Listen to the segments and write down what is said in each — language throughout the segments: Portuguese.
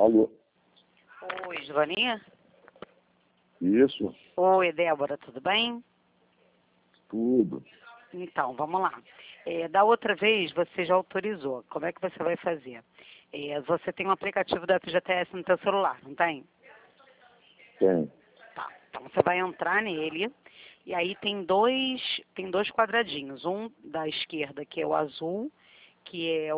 Alô? Oi, Giovaninha? Isso, Oi, Débora, tudo bem? tudo. Então, vamos lá. Da outra vez você já autorizou. Como é que você vai fazer? Você tem um aplicativo da FGTS no seu celular, não tem? Tem. Tá. Então você vai entrar nele e aí tem dois quadradinhos. Um da esquerda que é o azul, que é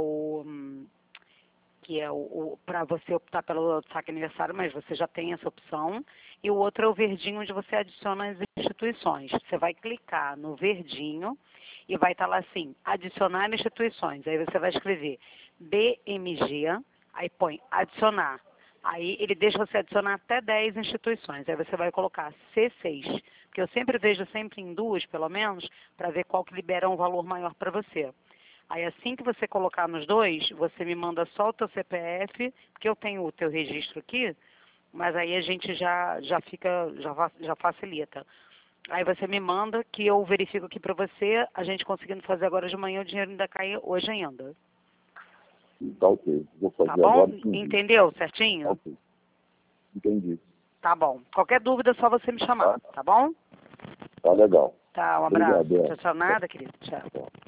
o para você optar pelo saque aniversário, mas você já tem essa opção. E o outro é o verdinho, onde você adiciona as instituições. Você vai clicar no verdinho e vai estar lá assim, adicionar instituições. Aí você vai escrever BMG, aí põe adicionar. Aí ele deixa você adicionar até 10 instituições. Aí você vai colocar C6, porque eu sempre vejo sempre em duas, pelo menos, para ver qual que libera um valor maior para você. Aí assim que você colocar nos dois, você me manda só o teu CPF, porque eu tenho o teu registro aqui, mas aí a gente já facilita. Aí você me manda que eu verifico aqui para você, a gente conseguindo fazer agora de manhã, o dinheiro ainda cai hoje ainda. Tá ok. Vou fazer Tá bom? agora e te envio. Entendeu Tá certinho? ok. Entendi. Tá bom. Qualquer dúvida é só você me chamar, Tá? tá bom? Tá legal. Tá, um abraço. Obrigado. Tchau, tchau, nada, querido. Tchau. Tchau.